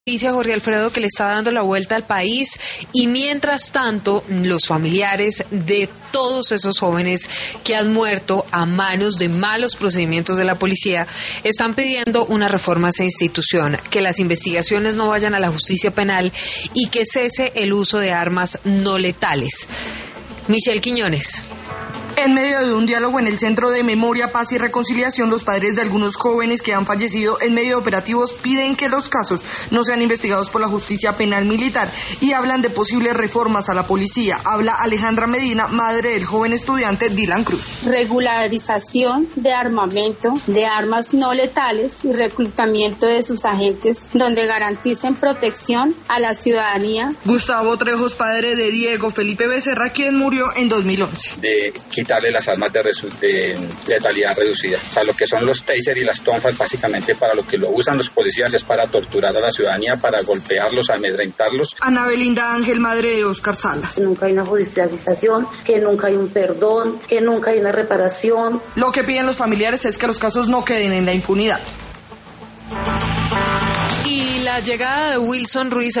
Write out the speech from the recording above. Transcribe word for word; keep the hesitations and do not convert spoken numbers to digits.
Dice Jorge Alfredo que le está dando la vuelta al país y mientras tanto los familiares de todos esos jóvenes que han muerto a manos de malos procedimientos de la policía están pidiendo una reforma a esa institución, que las investigaciones no vayan a la justicia penal y que cese el uso de armas no letales. Michelle Quiñones. En medio de un diálogo en el Centro de Memoria, Paz y Reconciliación, los padres de algunos jóvenes que han fallecido en medio de operativos piden que los casos no sean investigados por la justicia penal militar y hablan de posibles reformas a la policía. Habla Alejandra Medina, madre del joven estudiante Dylan Cruz. Regularización de armamento, de armas no letales y reclutamiento de sus agentes donde garanticen protección a la ciudadanía. Gustavo Trejos, padre de Diego Felipe Becerra, quien murió en dos mil once. De quitarle las armas de, resu- de letalidad reducida. O sea, lo que son los taser y las tonfas, básicamente para lo que lo usan los policías es para torturar a la ciudadanía, para golpearlos, amedrentarlos. Ana Belinda Ángel, madre de Oscar Salas. Nunca hay una judicialización, que nunca hay un perdón, que nunca hay una reparación. Lo que piden los familiares es que los casos no queden en la impunidad. Y la llegada de Wilson Ruiz